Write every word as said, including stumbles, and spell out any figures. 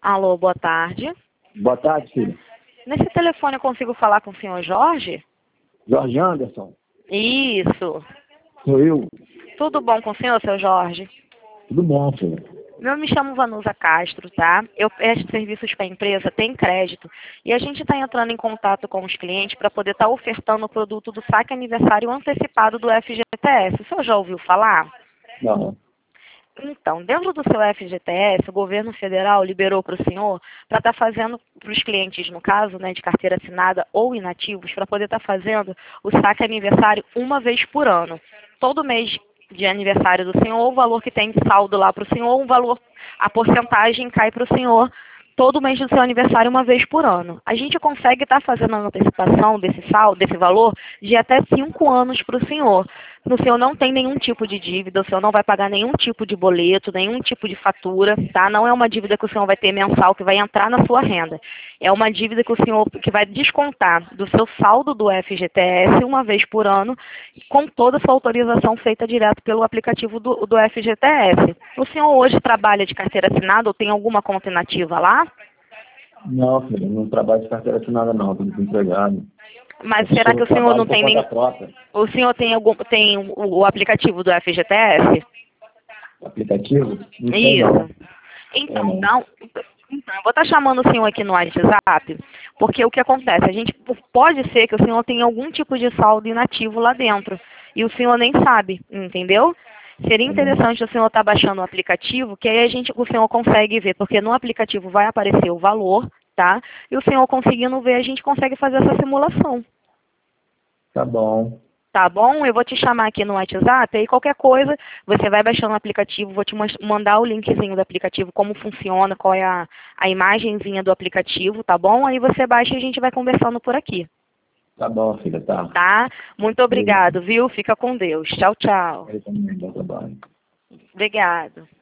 Alô, boa tarde. Boa tarde, filho. Nesse telefone eu consigo falar com o senhor Jorge? Jorge Anderson. Isso. Sou eu. Tudo bom com o senhor, seu Jorge? Tudo bom, filho. Eu me chamo Vanusa Castro, tá? Eu presto serviços para a empresa, tem crédito, e a gente está entrando em contato com os clientes para poder estar tá ofertando o produto do saque aniversário antecipado do F G T S. O senhor já ouviu falar? Não. Então, dentro do seu F G T S, o governo federal liberou para o senhor para estar fazendo, para os clientes, no caso, né, de carteira assinada ou inativos, para poder estar fazendo o saque aniversário uma vez por ano. Todo mês de aniversário do senhor, o valor que tem de saldo lá para o senhor, um valor, a porcentagem cai para o senhor todo mês do seu aniversário uma vez por ano. A gente consegue estar fazendo a antecipação desse saldo, desse valor, de até cinco anos para o senhor. O senhor não tem nenhum tipo de dívida, o senhor não vai pagar nenhum tipo de boleto, nenhum tipo de fatura, tá? Não é uma dívida que o senhor vai ter mensal, que vai entrar na sua renda. É uma dívida que o senhor que vai descontar do seu saldo do F G T S uma vez por ano, com toda a sua autorização feita direto pelo aplicativo do, do F G T S. O senhor hoje trabalha de carteira assinada ou tem alguma conta inativa lá? Não, filho. Não trabalho de carteira assinada, não. Estou desempregado. Mas Eu será sou- que o senhor trabalho não por tem conta nem... própria. O senhor tem algum tem o, o aplicativo do F G T S? Aplicativo? Não sei, não. Isso. Então, É, não. não, então, eu vou estar chamando o senhor aqui no WhatsApp, porque o que acontece? A gente pode ser que o senhor tenha algum tipo de saldo inativo lá dentro e o senhor nem sabe, entendeu? Seria interessante o senhor estar baixando o aplicativo, que aí a gente, o senhor consegue ver, porque no aplicativo vai aparecer o valor, tá? E o senhor conseguindo ver, a gente consegue fazer essa simulação. Tá bom. Tá bom? Eu vou te chamar aqui no WhatsApp, aí qualquer coisa, você vai baixando o aplicativo, vou te mas- mandar o linkzinho do aplicativo, como funciona, qual é a, a imagenzinha do aplicativo, tá bom? Aí você baixa e a gente vai conversando por aqui, Tá bom, filha. Tá. tá? Muito obrigado, viu? Fica com Deus. Tchau, tchau. Eu também. Bom trabalho. Obrigado.